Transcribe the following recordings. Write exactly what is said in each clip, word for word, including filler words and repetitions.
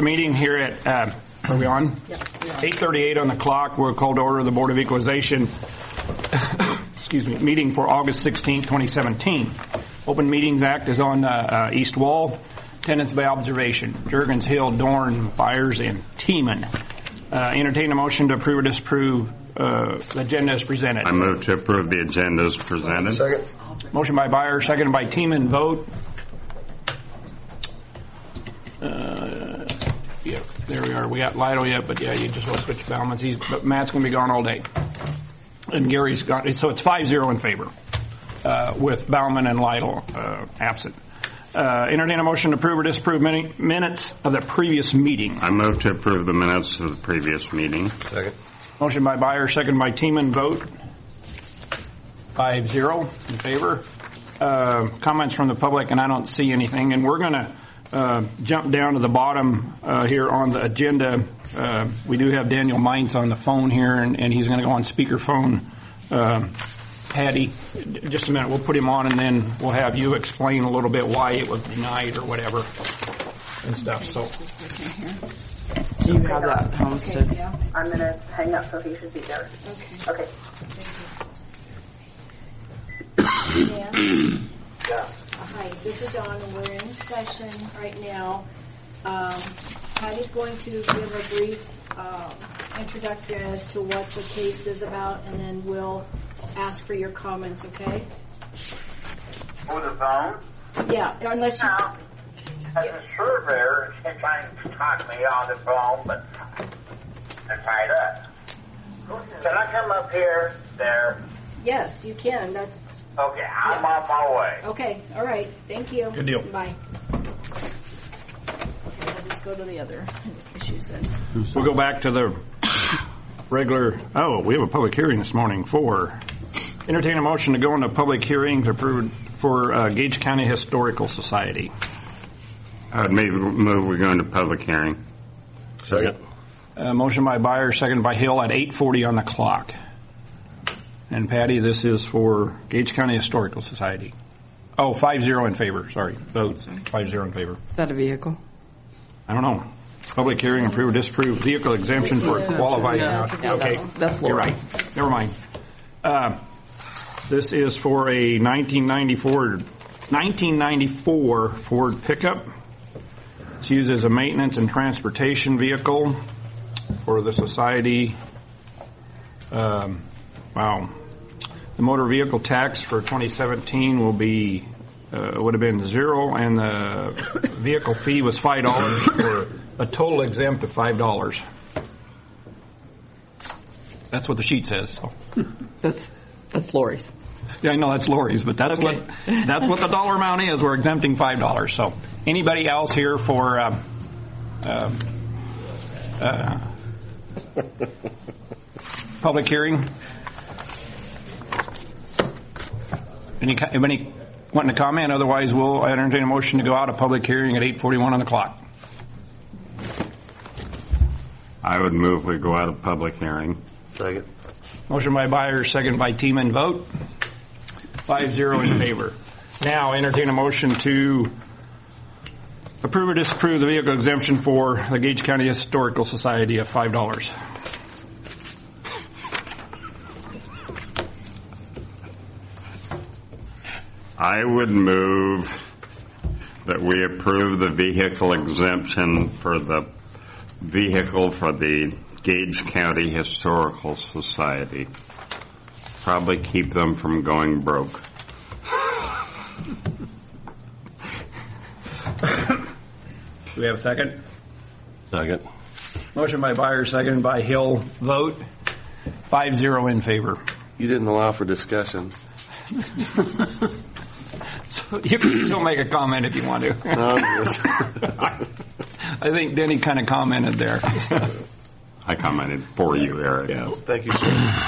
meeting here at, uh, are we on? Yep. eight thirty-eight on the clock. We're called to order the Board of Equalization, excuse me, meeting for August sixteenth, twenty seventeen. Open Meetings Act is on uh, uh, east wall. Attendance by observation. Juergens, Hill, Dorn, Byers, and Tiemann. Uh, entertain a motion to approve or disapprove uh, the agenda as presented. I move to approve the agenda as presented. Second. Motion by Byers, seconded by Tiemann. Vote. Uh, yeah, there we are. We got Lido yet, but yeah, you just want to switch Bauman's. He's, but Matt's going to be gone all day. And Gary's got so it's five zero in favor uh, with Bauman and Lytle uh, absent. Uh, entertain a motion to approve or disapprove mini- minutes of the previous meeting. I move to approve the minutes of the previous meeting. Second. Motion by Byers, second by Tiemann. Vote. five zero in favor. Uh, comments from the public, and I don't see anything. And we're going to uh, jump down to the bottom uh, here on the agenda. Uh, we do have Daniel Mines on the phone here, and, and he's going to go on speakerphone. Uh, Patty, just a minute. We'll put him on, and then we'll have you explain a little bit why it was denied or whatever and stuff. So you have that homestead. Okay, yeah. I'm going to hang up, so he should be there. Okay. Okay. Dan? Yeah. Hi, this is Dawn, and we're in session right now. Um, Patty's going to give a brief um, introduction as to what the case is about, and then we'll ask for your comments, okay? For the phone? Yeah, unless you... Now, as a surveyor, she's trying to talk me on the phone, but I'm tied up. Can I come up here, there? Yes, you can. That's... Okay, I'm Yeah. on my way. Okay, all right. Thank you. Good deal. Bye. Okay, we'll just go to the other issues then. we'll go back to the regular. Oh, we have a public hearing this morning for entertain a motion to go into public hearing to approve for uh, Gage County Historical Society. I would move, move we go into public hearing. Second. Uh, motion by Byers, second by Hill at eight forty on the clock. And Patty, this is for Gage County Historical Society. Oh, five zero in favor. Sorry, vote five zero in favor. Is that a vehicle? I don't know. Public hearing, approve or disapprove vehicle exemption for a qualified. Yeah, yeah, okay, that's, that's you're Laura. right. Never mind. Uh, this is for a nineteen ninety-four, nineteen ninety-four Ford pickup. It's used as a maintenance and transportation vehicle for the society. Um, wow. The motor vehicle tax for twenty seventeen will be uh, would have been zero, and the vehicle fee was five dollars for a total exempt of five dollars. That's what the sheet says. So. That's that's Lori's. Yeah, I know that's Lori's, but that's Okay. what that's what the dollar amount is. We're exempting five dollars. So, anybody else here for uh, uh, uh, public hearing? Any anybody wanting to comment? Otherwise, we'll entertain a motion to go out of public hearing at eight forty-one on the clock. I would move we go out of public hearing. Second. Motion by Byers, second by Tiemann. Vote five zero in favor. Now, entertain a motion to approve or disapprove the vehicle exemption for the Gage County Historical Society of five dollars. I would move that we approve the vehicle exemption for the vehicle for the Gage County Historical Society. Probably keep them from going broke. Do we have a second? Second. Motion by Byers, second by Hill. Vote five zero in favor. You didn't allow for discussion. So you can still make a comment if you want to. No, yes. I think Denny kind of commented there. I commented for you, Eric. Yeah. Thank you, sir.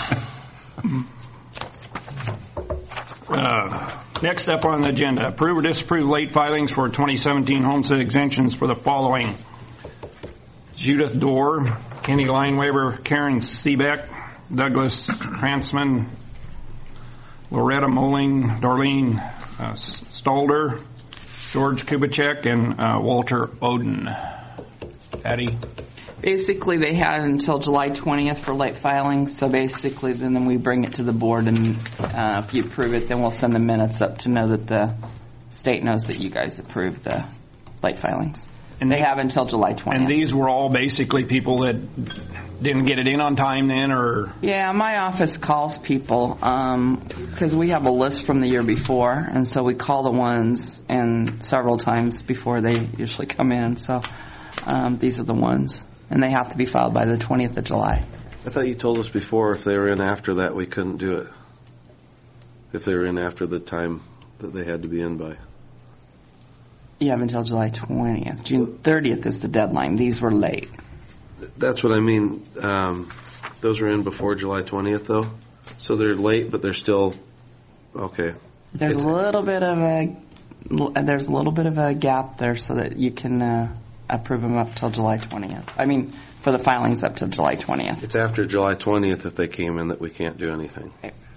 Uh, next up on the agenda, approve or disapprove late filings for twenty seventeen homestead exemptions for the following: Judith Dorr, Kenny Lineweber, Karen Seebeck, Douglas Kransman, Loretta Moling, Darlene uh, Stalder, George Kubicek, and uh, Walter Oden. Patty? Basically, they had until July twentieth for late filing, so basically then, then we bring it to the board, and uh, if you approve it, then we'll send the minutes up to know that the state knows that you guys approved the late filings. And they have until July twentieth. And these were all basically people that didn't get it in on time then, or? Yeah, my office calls people because we have a list from the year before, and so we call the ones and several times before they usually come in. So um, these are the ones, and they have to be filed by the twentieth of July. I thought you told us before if they were in after that, we couldn't do it. If they were in after the time that they had to be in by. You have until July twentieth. June thirtieth is the deadline. These were late. That's what I mean. Um, those are in before July twentieth, though? So they're late, but they're still okay. There's It's- a little bit of a there's a little bit of a gap there, so that you can uh, approve them up till July twentieth. I mean, for the filings up till July twentieth. It's after July twentieth if they came in that we can't do anything.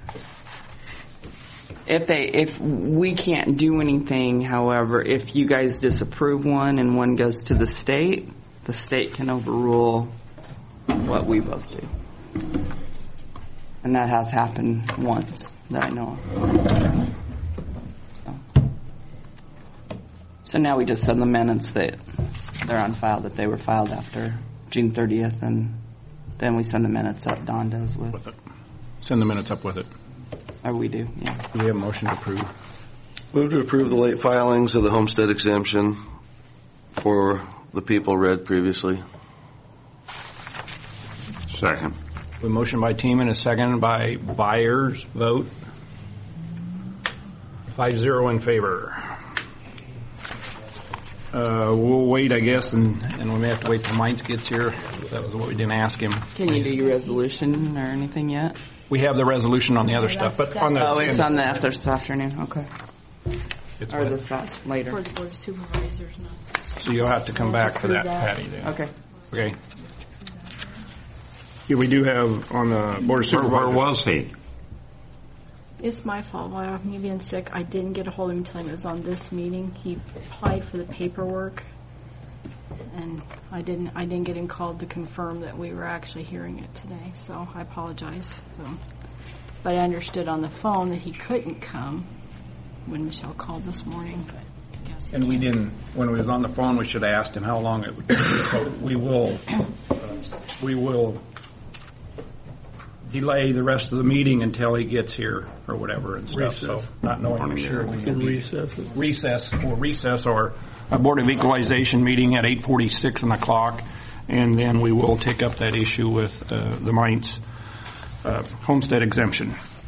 If they, if we can't do anything, however, if you guys disapprove one and one goes to the state, the state can overrule what we both do. And that has happened once that I know of. So, so now we just send the minutes that they're on file, that they were filed after June thirtieth, and then we send the minutes up. Don does with, With it. Send the minutes up with it. or we do, yeah. Do we have a motion to approve? Move to approve the late filings of the homestead exemption for the people read previously. Second. A motion by Teeman, a second by Byers. Vote. Five zero in favor. Uh, we'll wait, I guess, and, and we may have to wait till Mines gets here. That was what we didn't ask him. Can you do your resolution or anything yet? We have the resolution on the other stuff, but on the... Oh, it's on the after this afternoon. Okay. It's Or what? this after, later. For the Board of Supervisors, not. So you'll have to come back for that, Approve that. Patty, then. Okay. Okay. Here we do have on the Board of Where, where Supervisors... was he? It's my fault. While me being sick, I didn't get a hold of him until he was on this meeting. He applied for the paperwork, and I didn't. I didn't get him called to confirm that we were actually hearing it today. So I apologize. So, but I understood on the phone that he couldn't come when Michelle called this morning. But I guess he And we can. didn't, when we was on the phone, we should have asked him how long it would take. So we will, uh, we will delay the rest of the meeting until he gets here or whatever and stuff. So not knowing for sure. We can recess. Recess or recess or a Board of Equalization meeting at eight forty-six on the clock. And then we will take up that issue with uh, the Mines uh, homestead exemption.